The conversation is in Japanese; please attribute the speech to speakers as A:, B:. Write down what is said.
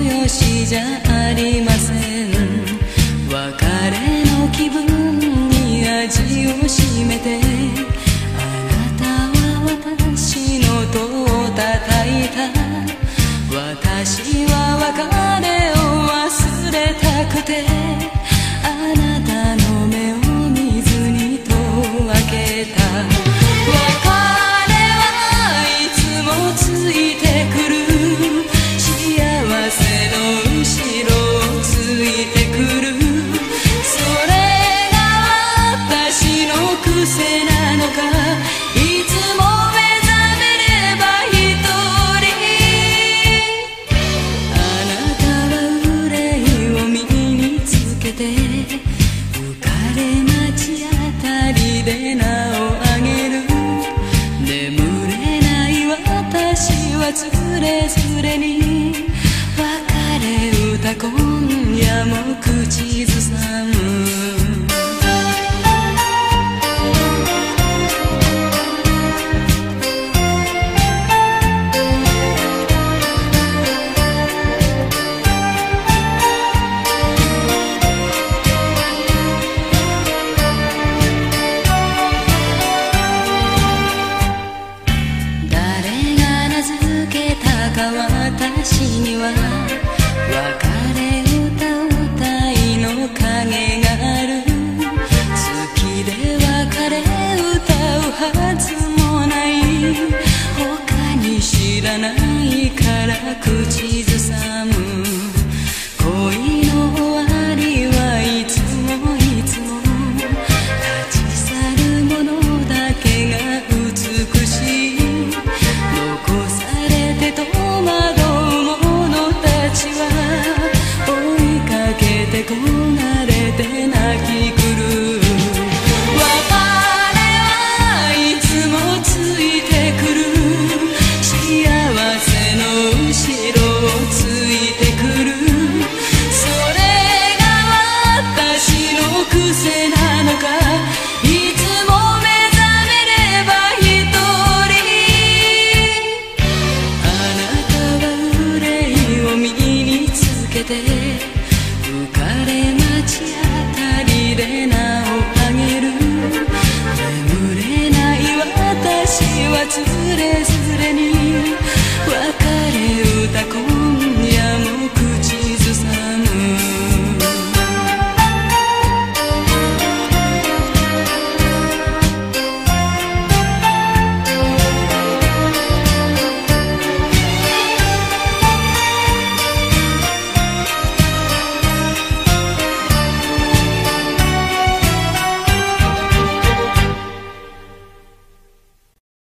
A: よしじゃありません。別れの気分に味をしめて、あなたは私の戸を叩いた。私は別れを忘れたくて、あなたの目を見ずに戸を開けた。別れはいつもついてくる、幸せの後ろをついてくる。それが私の癖なのか、いつも目覚めれば一人。あなたは憂いを身につけて、浮かれ街あたりで名を上げる。眠れない私はつれづれに別れ歌今夜も口ずさむ。私には別れ歌うたいの影がある。好きで別れ歌うはずもない、他に知らないから口ずさむ。恋の終わりはいつもいつも、立ち去るものだけが美しい。残されて戸惑う者たちは追いかけて焦がれて泣き狂う。別れはいつもついてくる、幸せの後ろをついてくる。それが私の癖なのか、いつも目覚めれば一人。あなたは憂いを身につけて、浮かれ